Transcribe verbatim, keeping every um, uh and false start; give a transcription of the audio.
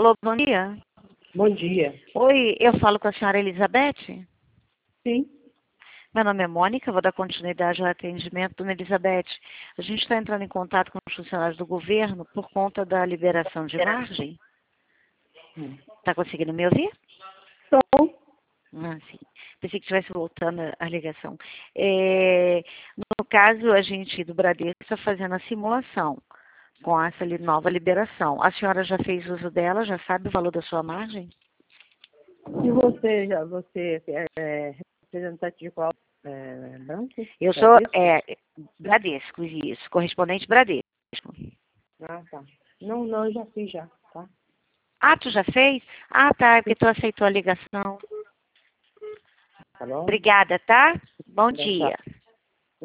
Alô, bom dia. Bom dia. Oi, eu falo com a senhora Elizabeth? Sim. Meu nome é Mônica, vou dar continuidade ao atendimento. Dona Elizabeth, a gente está entrando em contato com os funcionários do governo por conta da liberação de margem. Está conseguindo me ouvir? Estou. Ah, sim. Pensei que estivesse voltando a ligação. É, no caso, a gente do Bradesco está fazendo a simulação com essa li- nova liberação. A senhora já fez uso dela? Já sabe o valor da sua margem? E você, já, você é, é representante de qual é, banco? Eu sou Bradesco? é, Bradesco, isso, correspondente Bradesco. Ah, tá. Não, não, eu já fiz já, tá? Ah, tu já fez? Ah, tá, é porque tu aceitou a ligação. Tá bom? Obrigada, tá? Bom Então, tchau. dia.